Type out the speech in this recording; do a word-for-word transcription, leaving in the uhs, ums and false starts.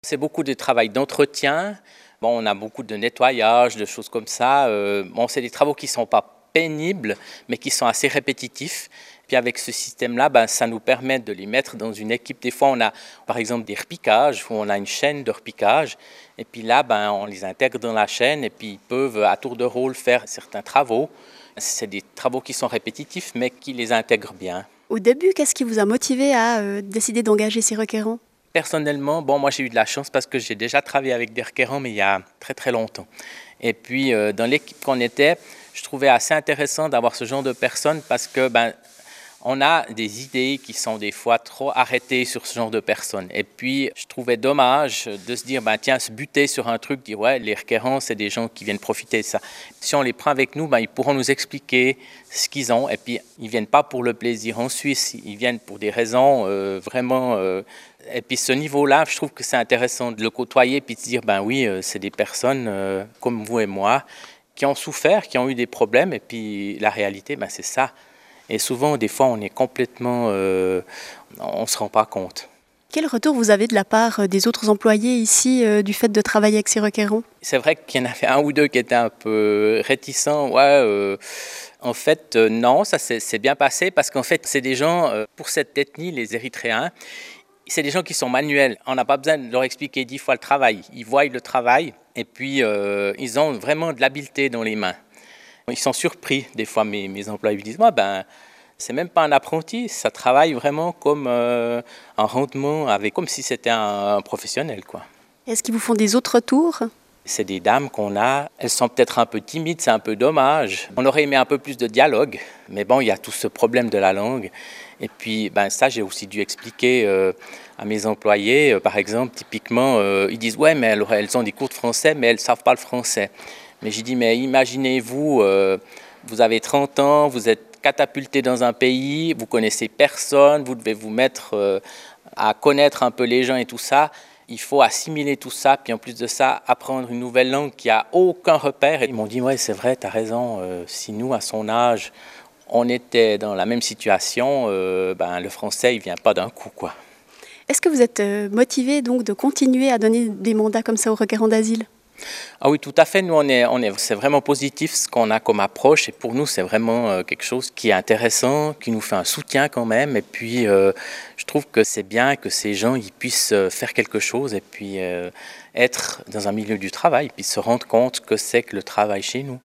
C'est beaucoup de travail d'entretien. Bon, on a beaucoup de nettoyage, de choses comme ça. Euh, bon, c'est des travaux qui ne sont pas pénibles, mais qui sont assez répétitifs. Puis avec ce système-là, ben, ça nous permet de les mettre dans une équipe. Des fois, on a par exemple des repiquages, où on a une chaîne de repiquage. Et puis là, ben, on les intègre dans la chaîne et puis ils peuvent à tour de rôle faire certains travaux. C'est des travaux qui sont répétitifs, mais qui les intègrent bien. Au début, qu'est-ce qui vous a motivé à euh, décider d'engager ces requérants ? Personnellement, bon, moi j'ai eu de la chance parce que j'ai déjà travaillé avec des requérants, mais il y a très très longtemps. Et puis euh, dans l'équipe qu'on était, je trouvais assez intéressant d'avoir ce genre de personnes parce que ben, on a des idées qui sont des fois trop arrêtées sur ce genre de personnes. Et puis je trouvais dommage de se dire, ben, tiens, se buter sur un truc, dire ouais, les requérants, c'est des gens qui viennent profiter de ça. Si on les prend avec nous, ben, ils pourront nous expliquer ce qu'ils ont. Et puis ils ne viennent pas pour le plaisir en Suisse, ils viennent pour des raisons euh, vraiment... Euh, Et puis ce niveau-là, je trouve que c'est intéressant de le côtoyer puis de se dire, ben oui, c'est des personnes euh, comme vous et moi qui ont souffert, qui ont eu des problèmes. Et puis la réalité, ben, c'est ça. Et souvent, des fois, on est complètement... Euh, on ne se rend pas compte. Quel retour vous avez de la part des autres employés ici euh, du fait de travailler avec ces requérants ? C'est vrai qu'il y en avait un ou deux qui étaient un peu réticents. Ouais, euh, en fait, euh, non, ça s'est bien passé parce qu'en fait, c'est des gens, euh, pour cette ethnie, les Érythréens, c'est des gens qui sont manuels. On n'a pas besoin de leur expliquer dix fois le travail. Ils voient le travail et puis euh, ils ont vraiment de l'habileté dans les mains. Ils sont surpris. Des fois, mes, mes employés me disent, moi, ben, c'est même pas un apprenti. Ça travaille vraiment comme euh, un rendement, avec, comme si c'était un, un professionnel, quoi. Est-ce qu'ils vous font des autres retours ? C'est des dames qu'on a, elles sont peut-être un peu timides, c'est un peu dommage. On aurait aimé un peu plus de dialogue, mais bon, il y a tout ce problème de la langue. Et puis, ben, ça, j'ai aussi dû expliquer euh, à mes employés. Euh, par exemple, typiquement, euh, ils disent « Ouais, mais elles, elles ont des cours de français, mais elles ne savent pas le français. » Mais j'ai dit « Mais imaginez-vous, euh, vous avez trente ans, vous êtes catapulté dans un pays, vous connaissez personne, vous devez vous mettre euh, à connaître un peu les gens et tout ça. » Il faut assimiler tout ça, puis en plus de ça, apprendre une nouvelle langue qui n'a aucun repère. Et ils m'ont dit, ouais, c'est vrai, tu as raison, euh, si nous, à son âge, on était dans la même situation, euh, ben, le français, il ne vient pas d'un coup, quoi. Est-ce que vous êtes motivé donc de continuer à donner des mandats comme ça aux requérants d'asile ? Ah oui, tout à fait. Nous, on est, on est, c'est vraiment positif ce qu'on a comme approche. Et pour nous, c'est vraiment quelque chose qui est intéressant, qui nous fait un soutien quand même. Et puis, euh, je trouve que c'est bien que ces gens ils puissent faire quelque chose et puis euh, être dans un milieu du travail, puis se rendre compte que c'est que le travail chez nous.